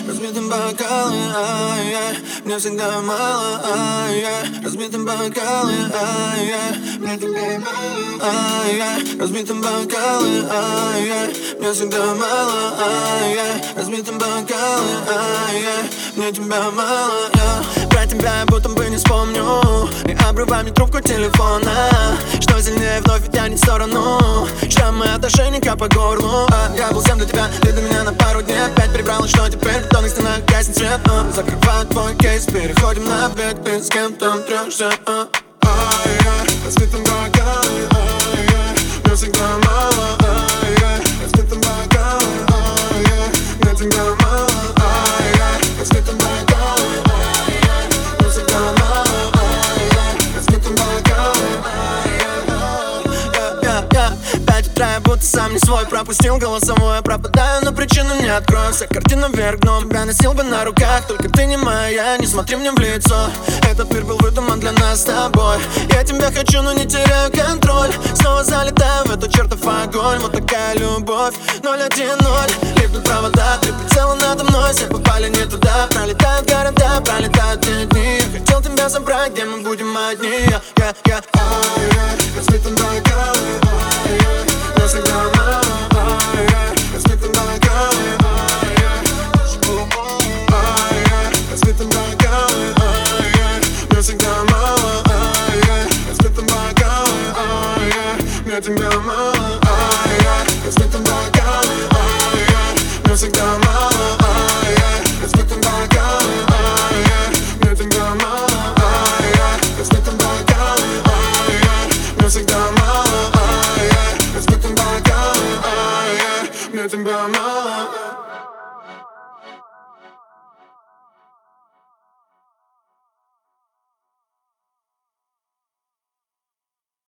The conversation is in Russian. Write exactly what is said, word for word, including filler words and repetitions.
разбитым бокалы, ай-яй, мне всегда мало, ай-яй, разбитым бокалы, ай-яй, мне тебя мало, ай-яй, разбитым бокалы, ай-яй, мне всегда мало, ай-яй, разбитым бокалы, ай-яй, мне тебя мало, я про тебя будто бы не вспомню, и обрываю мне трубку телефона. Что сильнее вновь тянет в сторону, штаммы от ошейника по горлу. а Я был всем для тебя, ты для меня на пару дней. Опять перебрал, что теперь в бетонных стенах гаснет свет. а Закрываю твой кейс, переходим на бег. Ты с кем там трешься, а Ай-яй, разбитым бокалом, ай-яй, мне всегда мало, ай-яй, разбитым бокалом, ай-яй, мне тебя мало, ай-яй, разбитым бокалом, ай-яй, мне всегда мало, ай-яй, разбитым бокалом, ай-яй. Я пять утра, я будто сам не свой. Пропустил голосовое, пропадаю, но причину не открою. Вся картина вверх дном, тебя носил бы на руках. Только ты не моя, не смотри мне в лицо. Этот мир был выдуман для нас с тобой. Я тебя хочу, но не теряю контроль. Снова залетаю в этот чертов огонь. Вот такая любовь, ноль один ноль. Липнут провода, три прицела надо мной. Все попали не туда, пролетают города, пролетают те дни. Я хотел тебя забрать, где мы будем одни. Я, я, я, ай-яй, разбитым бокалом, ай-яй, мне всегда мало, ай-яй, разбитым бокалом, ай-яй, ай-яй, разбитым бокалом, ай-яй, мне всегда мало, ай-яй, разбитым бокалом, ай-яй, мне тебя мало, ай-яй, разбитым бокалом, ай-яй, мне всегда мало.